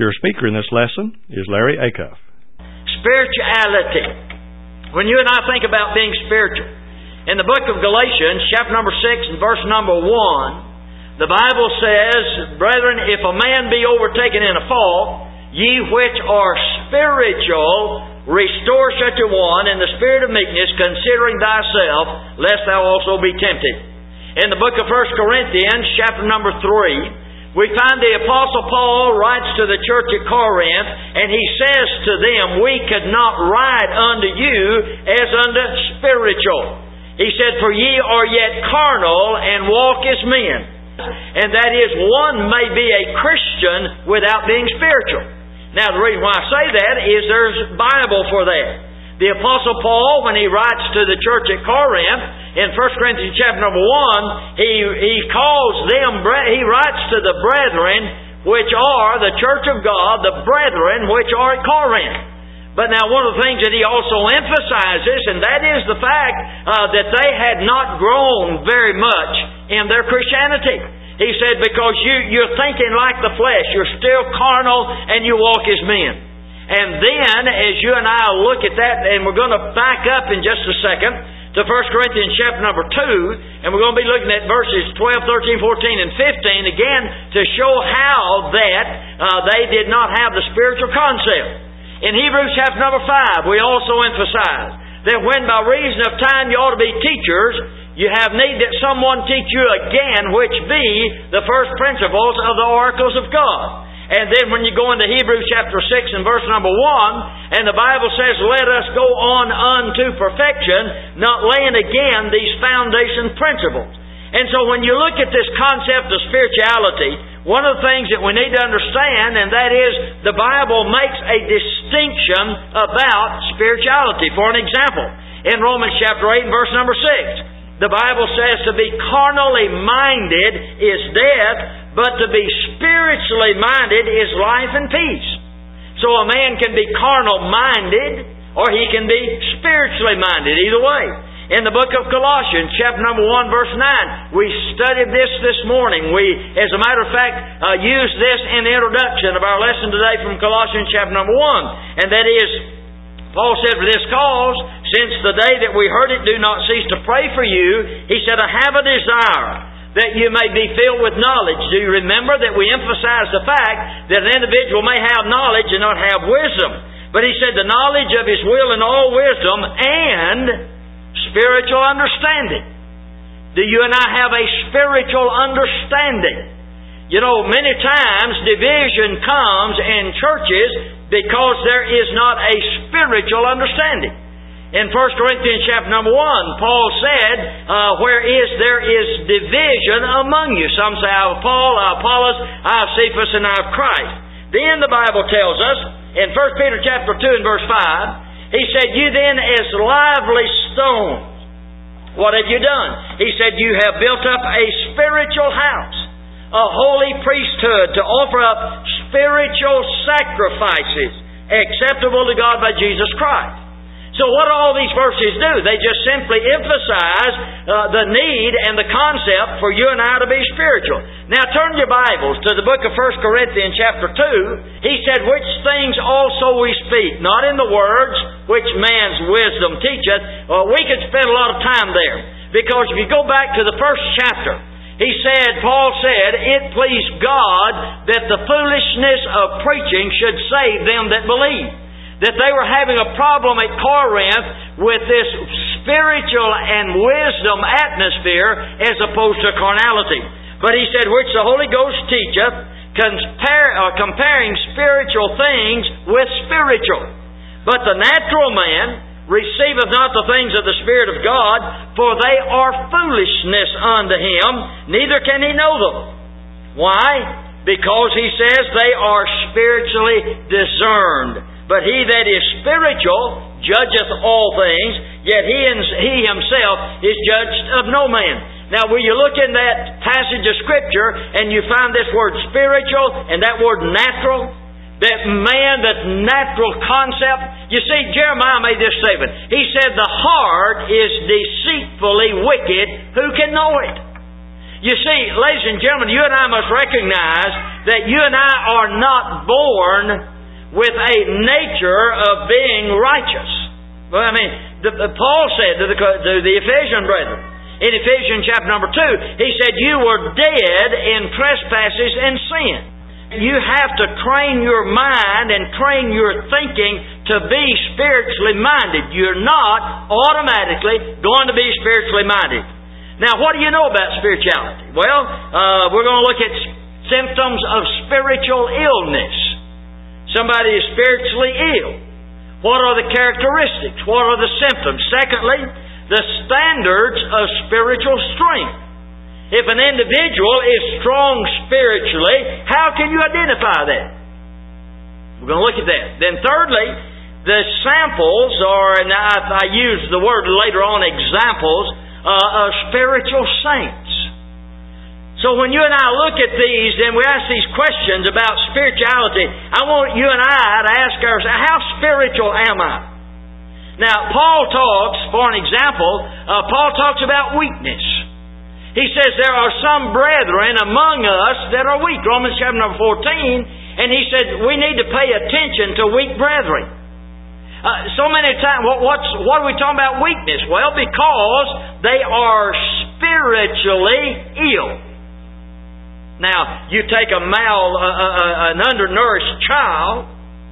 Your speaker in this lesson is Larry Acuff. Spirituality. When you and I think about being spiritual, in the book of Galatians, chapter number 6 and verse number 1, the Bible says, Brethren, if a man be overtaken in a fault, ye which are spiritual, restore such a one in the spirit of meekness, considering thyself, lest thou also be tempted. In the book of 1 Corinthians, chapter number 3, we find the Apostle Paul writes to the church at Corinth, and he says to them, we could not write unto you as unto spiritual. He said, for ye are yet carnal, and walk as men. And that is, one may be a Christian without being spiritual. Now, the reason why I say that is there's Bible for that. The Apostle Paul, when he writes to the church at Corinth, in 1 Corinthians chapter number 1, he calls them, he writes to the brethren, which are the church of God, the brethren which are at Corinth. But now one of the things that he also emphasizes, and that is the fact that they had not grown very much in their Christianity. He said, because you're thinking like the flesh, you're still carnal, and you walk as men. And then, as you and I look at that, and we're going to back up in just a second to 1 Corinthians chapter number 2, and we're going to be looking at verses 12, 13, 14, and 15, again, to show how that they did not have the spiritual concept. In Hebrews chapter number 5, we also emphasize that when by reason of time you ought to be teachers, you have need that someone teach you again, which be the first principles of the oracles of God. And then when you go into Hebrews chapter 6 and verse number 1, and the Bible says, let us go on unto perfection, not laying again these foundation principles. And so when you look at this concept of spirituality, one of the things that we need to understand, and that is the Bible makes a distinction about spirituality. For an example, in Romans chapter 8 and verse number 6, the Bible says to be carnally minded is death, but to be spiritually minded is life and peace. So a man can be carnal minded, or he can be spiritually minded, either way. In the book of Colossians, chapter number 1, verse 9, we studied this morning. We, as a matter of fact, used this in the introduction of our lesson today from Colossians chapter number 1. And that is, Paul said, for this cause, since the day that we heard it, do not cease to pray for you. He said, I have a desire that you may be filled with knowledge. Do you remember that we emphasized the fact that an individual may have knowledge and not have wisdom? But he said the knowledge of His will and all wisdom and spiritual understanding. Do you and I have a spiritual understanding? You know, many times division comes in churches because there is not a spiritual understanding. In 1 Corinthians chapter number 1, Paul said, there is division among you. Some say, I have Paul, I have Apollos, I have Cephas, and I have Christ. Then the Bible tells us, in 1 Peter chapter 2 and verse 5, he said, you then as lively stones, what have you done? He said, you have built up a spiritual house, a holy priesthood, to offer up spiritual sacrifices acceptable to God by Jesus Christ. So what do all these verses do? They just simply emphasize the need and the concept for you and I to be spiritual. Now turn your Bibles to the book of 1 Corinthians chapter 2. He said, which things also we speak, not in the words which man's wisdom teacheth. We could spend a lot of time there. Because if you go back to the first chapter, Paul said, it pleased God that the foolishness of preaching should save them that believe. That they were having a problem at Corinth with this spiritual and wisdom atmosphere as opposed to carnality. But he said, which the Holy Ghost teacheth, comparing spiritual things with spiritual. But the natural man receiveth not the things of the Spirit of God, for they are foolishness unto him, neither can he know them. Why? Because he says they are spiritually discerned. But he that is spiritual judgeth all things, yet he himself is judged of no man. Now, will you look in that passage of Scripture and you find this word spiritual and that word natural? That man, that natural concept. You see, Jeremiah made this statement. He said, the heart is deceitfully wicked. Who can know it? You see, ladies and gentlemen, you and I must recognize that you and I are not born with a nature of being righteous. Well, Paul said to the Ephesian brethren, in Ephesians chapter number 2, he said, you were dead in trespasses and sin. You have to train your mind and train your thinking to be spiritually minded. You're not automatically going to be spiritually minded. Now, what do you know about spirituality? Well, we're going to look at symptoms of spiritual illness. Somebody is spiritually ill. What are the characteristics? What are the symptoms? Secondly, the standards of spiritual strength. If an individual is strong spiritually, how can you identify that? We're going to look at that. Then thirdly, the samples, and I use the word later on, examples, of spiritual saints. So when you and I look at these and we ask these questions about spirituality, I want you and I to ask ourselves, how spiritual am I? Now, Paul talks, for an example, Paul talks about weakness. He says there are some brethren among us that are weak. Romans chapter number 14, and he said we need to pay attention to weak brethren. So many times, what are we talking about weakness? Well, because they are spiritually ill. Now, you take an undernourished child.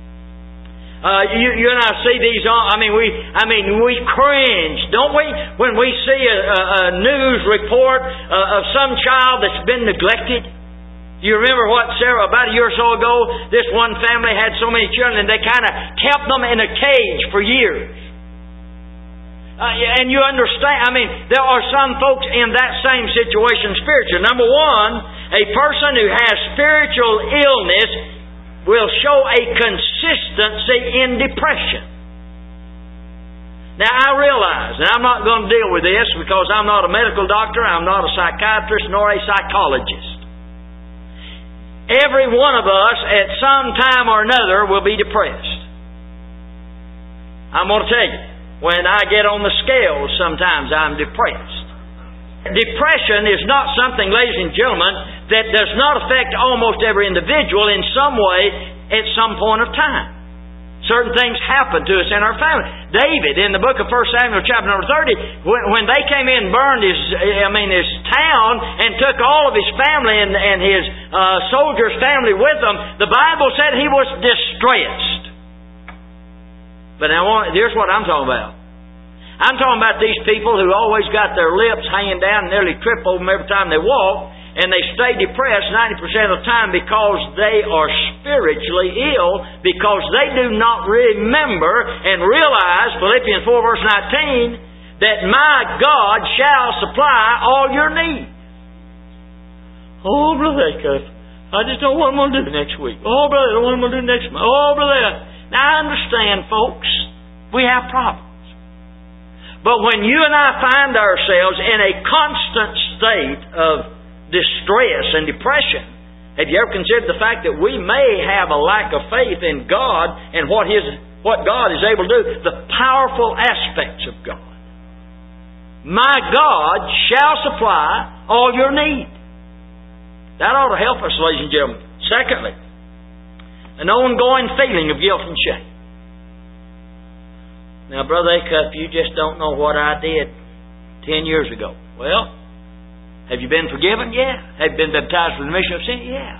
You and I see these on. We cringe, don't we, when we see a news report of some child that's been neglected. You remember about a year or so ago, this one family had so many children and they kind of kept them in a cage for years. And you understand, there are some folks in that same situation spiritually. Number one, a person who has spiritual illness will show a consistency in depression. Now, I realize, and I'm not going to deal with this because I'm not a medical doctor, I'm not a psychiatrist, nor a psychologist. Every one of us at some time or another will be depressed. I'm going to tell you, when I get on the scales, sometimes I'm depressed. Depression is not something, ladies and gentlemen, that does not affect almost every individual in some way at some point of time. Certain things happen to us in our family. David, in the book of 1 Samuel chapter number 30, when they came in and burned his town and took all of his family and his soldiers' family with them, the Bible said he was distressed. But now, here's what I'm talking about. I'm talking about these people who always got their lips hanging down and nearly trip over them every time they walk, and they stay depressed 90% of the time because they are spiritually ill, because they do not remember and realize, Philippians 4 verse 19, that my God shall supply all your needs. Oh, Brother Acuff, I just don't know what I'm going to do next week. Oh, Brother, I don't know what I'm going to do next month. Oh, Brother. Now, I understand, folks, we have problems. But when you and I find ourselves in a constant state of distress and depression, have you ever considered the fact that we may have a lack of faith in God and what God is able to do? The powerful aspects of God. My God shall supply all your need. That ought to help us, ladies and gentlemen. Secondly, an ongoing feeling of guilt and shame. Now, Brother Acuff, you just don't know what I did 10 years ago. Well, have you been forgiven? Yeah. Have you been baptized for the remission of sin? Yeah.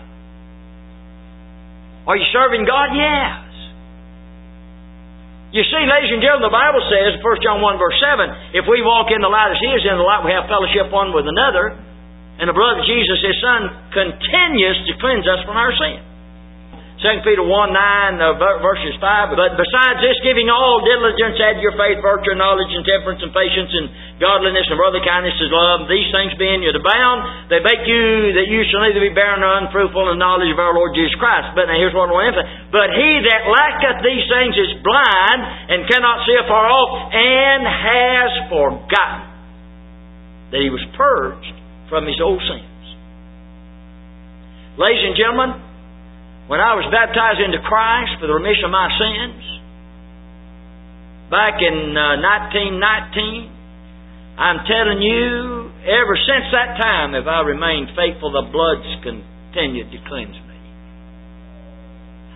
Are you serving God? Yes. You see, ladies and gentlemen, the Bible says, 1 John 1 verse 7, if we walk in the light as He is in the light, we have fellowship one with another, and the blood of Jesus, His Son, continues to cleanse us from our sin. 2 Peter 1:9 verses 5. But besides this, giving all diligence, add your faith, virtue, knowledge, and temperance, and patience, and godliness, and brotherly kindness, and love. These things being you abound, they make you that you shall neither be barren nor unfruitful in knowledge of our Lord Jesus Christ. But now here's what I want to emphasize. But he that lacketh these things is blind, and cannot see afar off, and has forgotten that he was purged from his old sins. Ladies and gentlemen, when I was baptized into Christ for the remission of my sins, back in 1919, I'm telling you, ever since that time have I remained faithful. The blood's continued to cleanse me.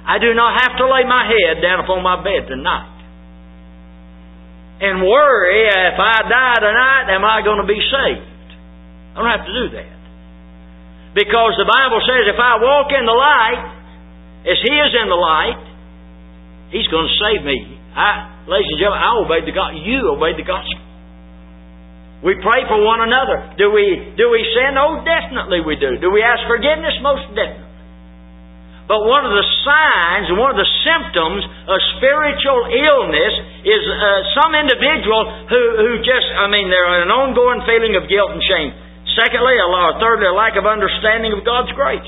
I do not have to lay my head down upon my bed tonight and worry, if I die tonight, am I going to be saved? I don't have to do that. Because the Bible says if I walk in the light, as He is in the light, He's going to save me. Ladies and gentlemen, I obeyed the gospel. You obeyed the gospel. We pray for one another. Do we sin? Oh, definitely we do. Do we ask forgiveness? Most definitely. But one of the signs and one of the symptoms of spiritual illness is some individual who just, they're an ongoing feeling of guilt and shame. Secondly, thirdly, a lack of understanding of God's grace.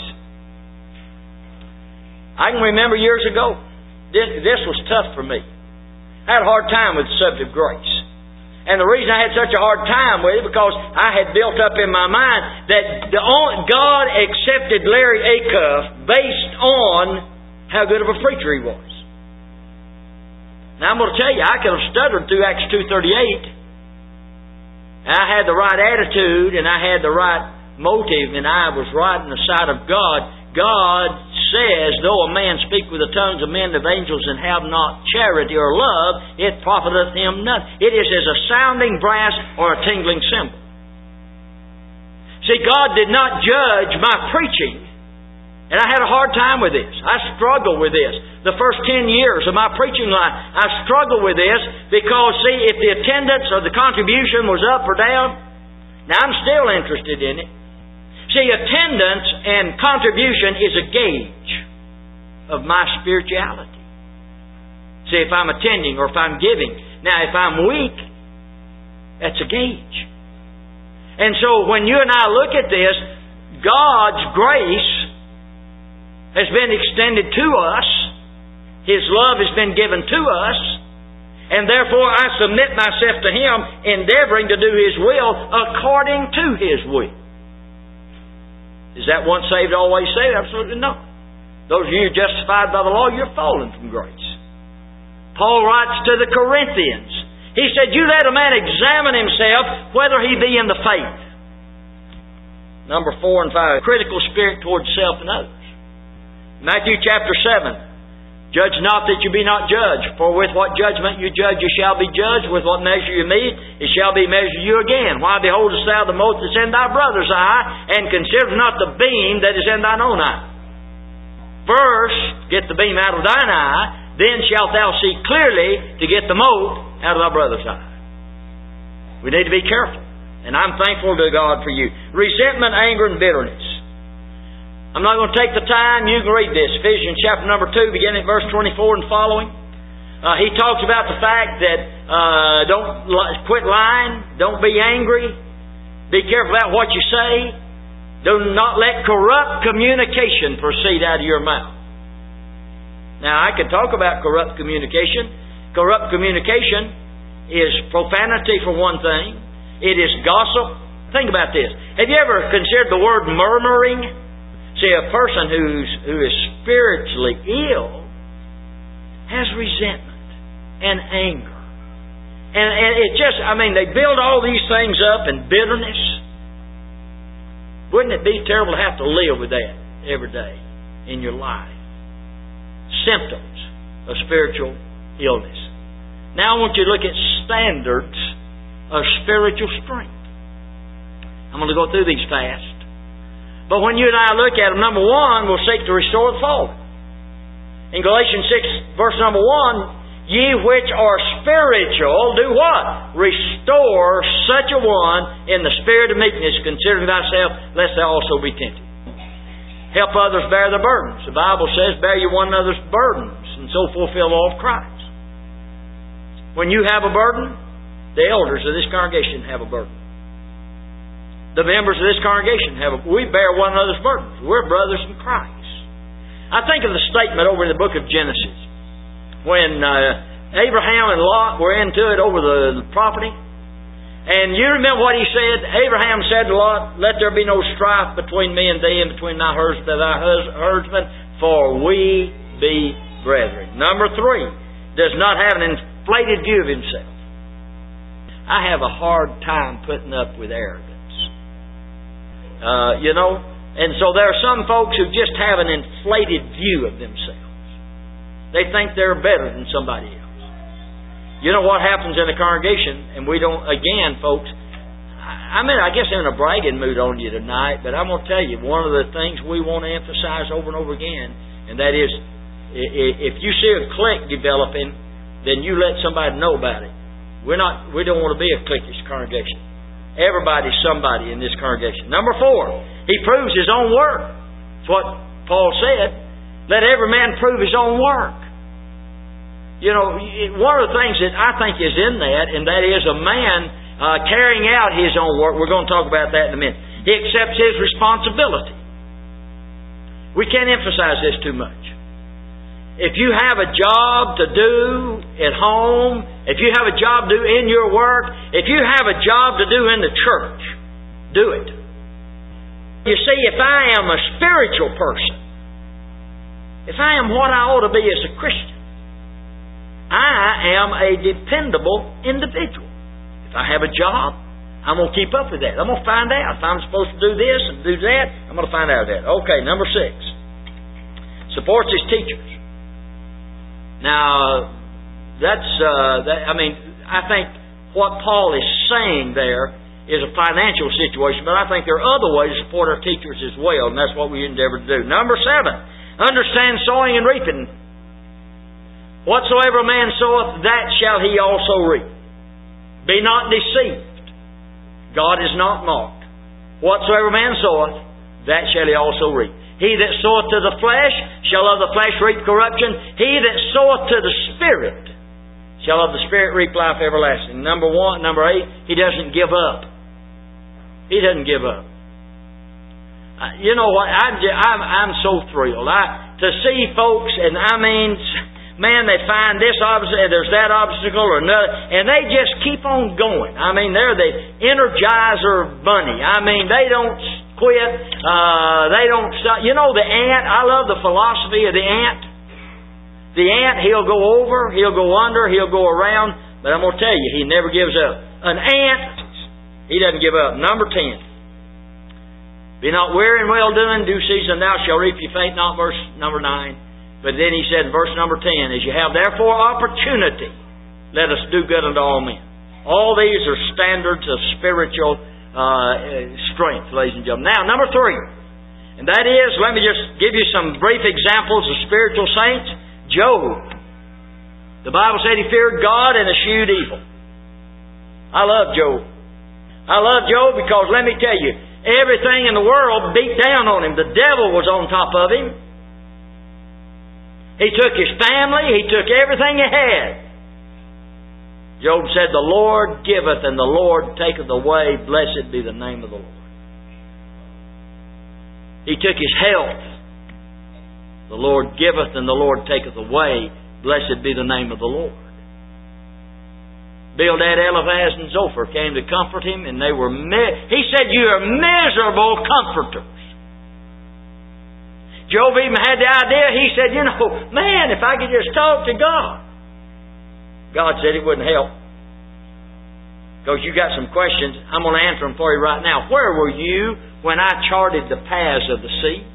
I can remember years ago, this was tough for me. I had a hard time with the subject of grace. And the reason I had such a hard time with it because I had built up in my mind that God accepted Larry Acuff based on how good of a preacher he was. Now I'm going to tell you, I could have stuttered through Acts 2:38. I had the right attitude and I had the right motive and I was right in the sight of God. God says, though a man speak with the tongues of men and of angels and have not charity or love, it profiteth him nothing. It is as a sounding brass or a tingling cymbal. See, God did not judge my preaching, and I had a hard time with this. I struggled with this. The first 10 years of my preaching life, I struggled with this because, see, if the attendance or the contribution was up or down, now I'm still interested in it. See, attendance and contribution is a gauge of my spirituality. See, if I'm attending or if I'm giving. Now, if I'm weak, that's a gauge. And so when you and I look at this, God's grace has been extended to us. His love has been given to us. And therefore I submit myself to Him, endeavoring to do His will according to His will. Is that once saved, always saved? Absolutely not. Those of you justified by the law, you're fallen from grace. Paul writes to the Corinthians. He said, you let a man examine himself whether he be in the faith. Number 4 and 5. Critical spirit towards self and others. Matthew chapter 7. Judge not that you be not judged. For with what judgment you judge, you shall be judged. With what measure you mete, it shall be measured you again. Why beholdest thou the mote that's in thy brother's eye, and considerest not the beam that is in thine own eye? First, get the beam out of thine eye, then shalt thou see clearly to get the mote out of thy brother's eye. We need to be careful. And I'm thankful to God for you. Resentment, anger, and bitterness. I'm not going to take the time. You can read this. Ephesians chapter number 2, beginning at verse 24 and following. He talks about the fact that don't quit lying. Don't be angry. Be careful about what you say. Do not let corrupt communication proceed out of your mouth. Now, I could talk about corrupt communication. Corrupt communication is profanity for one thing. It is gossip. Think about this. Have you ever considered the word murmuring? See, a person who is spiritually ill has resentment and anger. And it just, they build all these things up in bitterness. Wouldn't it be terrible to have to live with that every day in your life? Symptoms of spiritual illness. Now I want you to look at standards of spiritual strength. I'm going to go through these fast. But when you and I look at them, number 1, we'll seek to restore the fallen. In Galatians 6, verse number 1, ye which are spiritual, do what? Restore such a one in the spirit of meekness, considering thyself, lest thou also be tempted. Help others bear their burdens. The Bible says, bear you one another's burdens, and so fulfill all of Christ. When you have a burden, the elders of this congregation have a burden. The members of this congregation we bear one another's burdens. We're brothers in Christ. I think of the statement over in the book of Genesis when Abraham and Lot were into it over the property. And you remember what he said? Abraham said to Lot, let there be no strife between me and thee, and between thy husband and thy herdsman, for we be brethren. Number 3, does not have an inflated view of himself. I have a hard time putting up with arrogance. And so there are some folks who just have an inflated view of themselves. They think they're better than somebody else. You know what happens in a congregation, and we don't, again, folks, I guess I'm in a bragging mood on you tonight, but I'm going to tell you, one of the things we want to emphasize over and over again, and that is, if you see a clique developing, then you let somebody know about it. We don't want to be a cliquish congregation. Everybody's somebody in this congregation. Number 4, he proves his own work. That's what Paul said. Let every man prove his own work. You know, one of the things that I think is in that, and that is a man carrying out his own work. We're going to talk about that in a minute. He accepts his responsibility. We can't emphasize this too much. If you have a job to do at home, if you have a job to do in your work, if you have a job to do in the church, do it. You see, if I am a spiritual person, if I am what I ought to be as a Christian, I am a dependable individual. If I have a job, I'm going to keep up with that. I'm going to find out. If I'm supposed to do this and do that, I'm going to find out that. Okay, number 6. Supports his teachers. Now, I think what Paul is saying there is a financial situation, but I think there are other ways to support our teachers as well, and that's what we endeavor to do. Number 7, understand sowing and reaping. Whatsoever a man soweth, that shall he also reap. Be not deceived. God is not mocked. Whatsoever man soweth, that shall he also reap. He that soweth to the flesh shall of the flesh reap corruption. He that soweth to the Spirit shall of the Spirit reap life everlasting. Number 8, he doesn't give up. He doesn't give up. You know what? I'm so thrilled to see folks, and I mean, man, they find this obstacle, there's that obstacle or another, and they just keep on going. I mean, they're the Energizer Bunny. I mean, they don't quit. They don't stop. You know the ant? I love the philosophy of the ant. The ant, he'll go over, he'll go under, he'll go around, but I'm going to tell you, he never gives up. An ant, he doesn't give up. Number 10. Be not weary in well-doing, due season thou shalt reap, you faint not, verse number 9. But then he said in verse number 10, as you have therefore opportunity, let us do good unto all men. All these are standards of spiritual strength, ladies and gentlemen. Now, number 3, and that is, let me just give you some brief examples of spiritual saints. Job. The Bible said he feared God and eschewed evil. I love Job. I love Job because, let me tell you, everything in the world beat down on him. The devil was on top of him. He took his family. He took everything he had. Job said, the Lord giveth and the Lord taketh away. Blessed be the name of the Lord. He took his health. The Lord giveth and the Lord taketh away. Blessed be the name of the Lord. Bildad, Eliphaz, and Zophar came to comfort him, and they were he said, you are miserable comforters. Job even had the idea. He said, you know, man, if I could just talk to God. God said it wouldn't help. Because you got some questions. I'm going to answer them for you right now. Where were you when I charted the paths of the sea?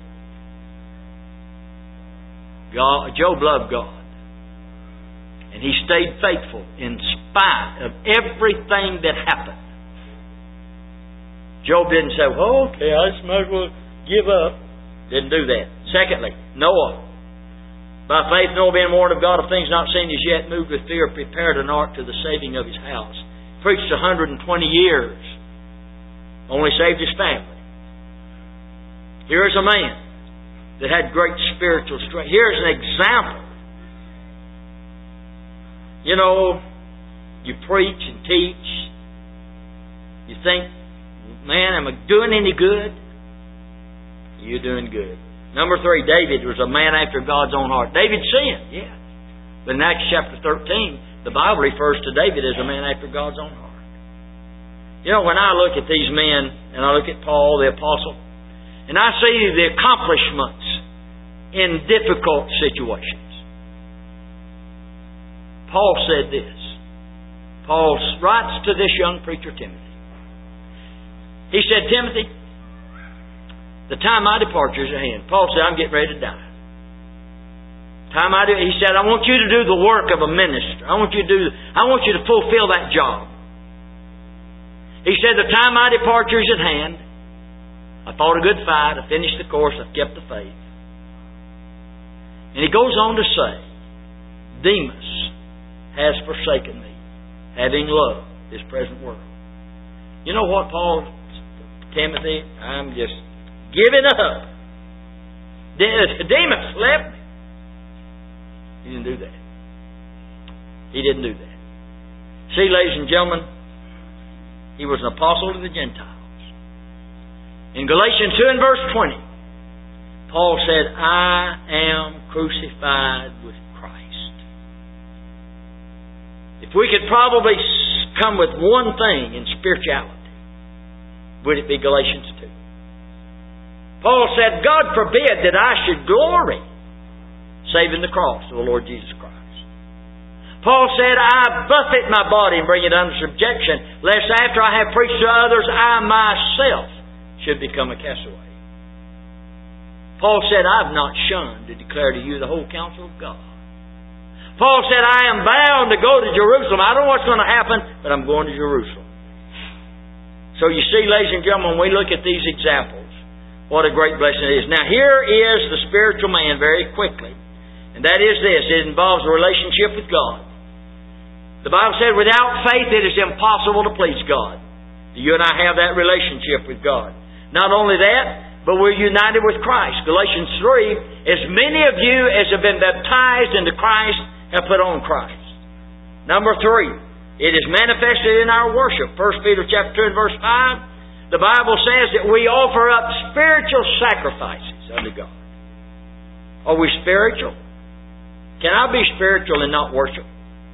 Job loved God. And he stayed faithful in spite of everything that happened. Job didn't say, well, okay, I just might as well give up. Didn't do that. Secondly, Noah. By faith, Noah being warned of God of things not seen as yet, moved with fear, prepared an ark to the saving of his house. Preached 120 years. Only saved his family. Here's a man that had great spiritual strength. Here's an example. You know, you preach and teach. You think, man, am I doing any good? You're doing good. Number 3, David was a man after God's own heart. David sinned, yeah. But in Acts chapter 13, the Bible refers to David as a man after God's own heart. You know, when I look at these men, and I look at Paul, the apostle, and I see the accomplishments in difficult situations. Paul said this. Paul writes to this young preacher, Timothy. He said, Timothy, the time of my departure is at hand. Paul said, I'm getting ready to die. He said, I want you to do the work of a minister. I want you to fulfill that job. He said, the time I departure is at hand. I fought a good fight. I finished the course. I've kept the faith. And he goes on to say, Demas has forsaken me, having loved this present world. You know what, Paul, Timothy? I'm just giving up. Demas left me. He didn't do that. He didn't do that. See, ladies and gentlemen, he was an apostle to the Gentiles. In Galatians 2 and verse 20, Paul said, I am crucified with Christ. If we could probably come with one thing in spirituality, would it be Galatians 2? Paul said, God forbid that I should glory save in the cross of the Lord Jesus Christ. Paul said, I buffet my body and bring it under subjection, lest after I have preached to others, I myself should become a castaway. Paul said, I have not shunned to declare to you the whole counsel of God. Paul said, I am bound to go to Jerusalem. I don't know what's going to happen, but I'm going to Jerusalem. So you see, ladies and gentlemen, when we look at these examples, what a great blessing it is. Now here is the spiritual man very quickly. And that is this. It involves a relationship with God. The Bible said, without faith it is impossible to please God. You and I have that relationship with God. Not only that, but we're united with Christ. Galatians 3, as many of you as have been baptized into Christ have put on Christ. Number 3, it is manifested in our worship. 1 Peter chapter 2 and verse 5, the Bible says that we offer up spiritual sacrifices unto God. Are we spiritual? Can I be spiritual and not worship?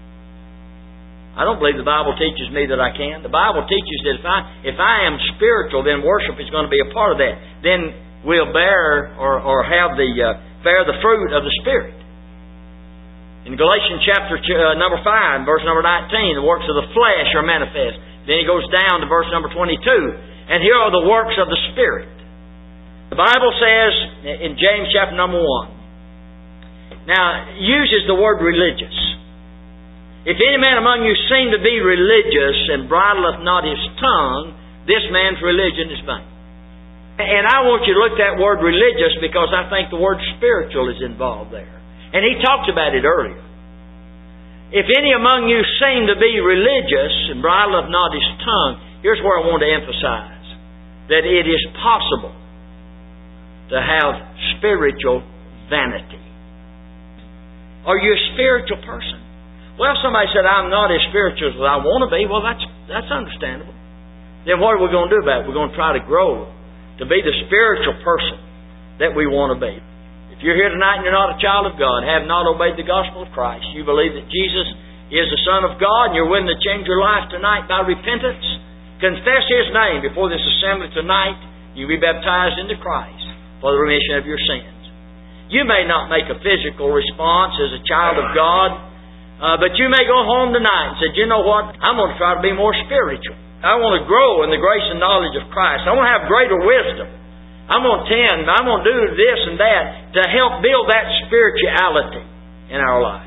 I don't believe the Bible teaches me that I can. The Bible teaches that if I am spiritual, then worship is going to be a part of that. Then we'll bear the fruit of the Spirit. In Galatians chapter number 5, verse number 19, the works of the flesh are manifest. Then he goes down to verse number 22, and here are the works of the Spirit. The Bible says in James chapter number 1, now it uses the word religious. If any man among you seem to be religious and bridleth not his tongue, this man's religion is vain. And I want you to look at that word religious because I think the word spiritual is involved there. And he talked about it earlier. If any among you seem to be religious and bridleth not his tongue, here's where I want to emphasize that it is possible to have spiritual vanity. Are you a spiritual person? Well, somebody said, I'm not as spiritual as I want to be. Well, that's understandable. Then what are we going to do about it? We're going to try to grow to be the spiritual person that we want to be. If you're here tonight and you're not a child of God, have not obeyed the gospel of Christ, you believe that Jesus is the Son of God, and you're willing to change your life tonight by repentance, confess His name before this assembly tonight, you'll be baptized into Christ for the remission of your sins. You may not make a physical response as a child of God, but you may go home tonight and say, you know what? I'm going to try to be more spiritual. I want to grow in the grace and knowledge of Christ. I want to have greater wisdom. I'm going to do this and that to help build that spirituality in our life.